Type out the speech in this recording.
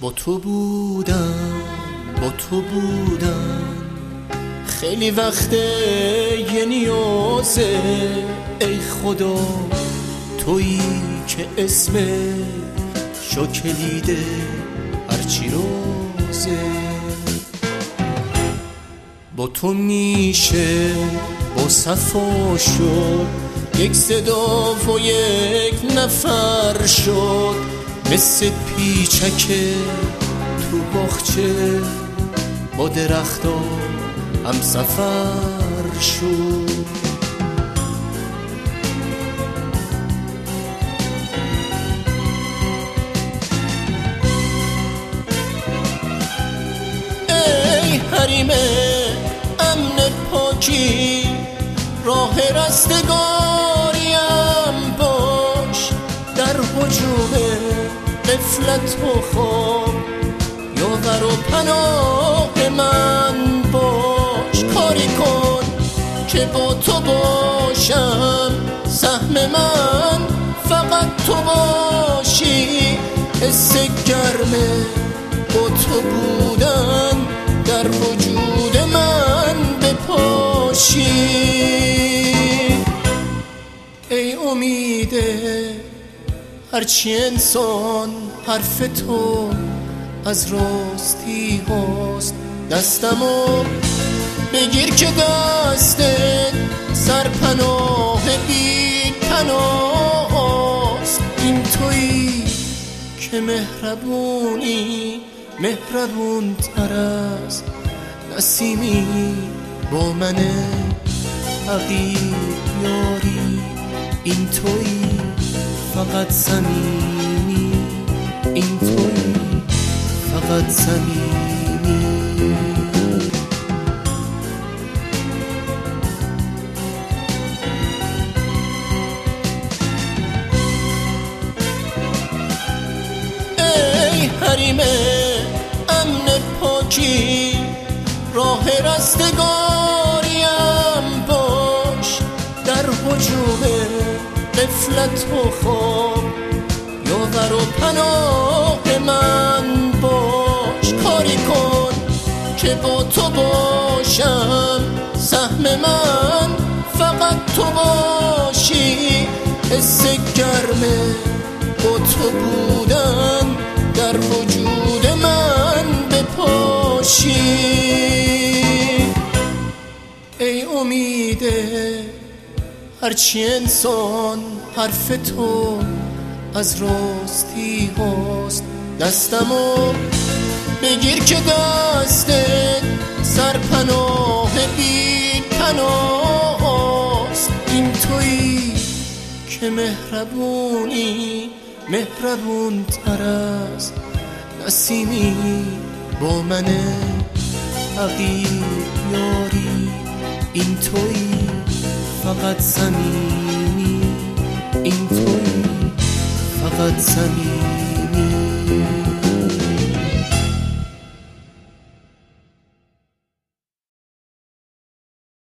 با تو بودم خیلی وقته یه نیازه، ای خدا تویی که اسم شو کلیده هرچی روزه. با تو میشه با صفا شد، یک صدا و یک نفر شد، مثل پیچکه تو باغچه با درختا هم سفر شد. ای حریم امن پاکی، راه رستگاریم باش، در هجوم غفلت و خواب یاور و پناه من باش. کاری کن که با تو باشم، سهم من فقط تو باشی، حس گرمه با تو بودن در وجود من بپاشی. ای امیده هرچی انسان حرف تو از راستی هاست، دستمو بگیر که دستت سرپناه بی پناه است. این تویی که مهربونی مهربون تر از نسیمی، با من عقیق یاری. این تویی فقط صمیمی، این تویی فقط صمیمی. ای حریم امن پاکی، راه رستگاریم باش، در هجوم غفلت و خواب یاور و پناه من باش. کاری کن که با تو باشم، سهم من فقط تو باشی، حس گرمه با تو بودن در وجود من بپاشی. ای امیده هرچی انسان حرف تو از راستی هاست، دستمو بگیر که دستت سرپناه بی پناه است. این تویی که مهربونی مهربون تر از نسیمی، با من عقیق یاری. این تویی فقط صمیمی، این تویی فقط صمیمی.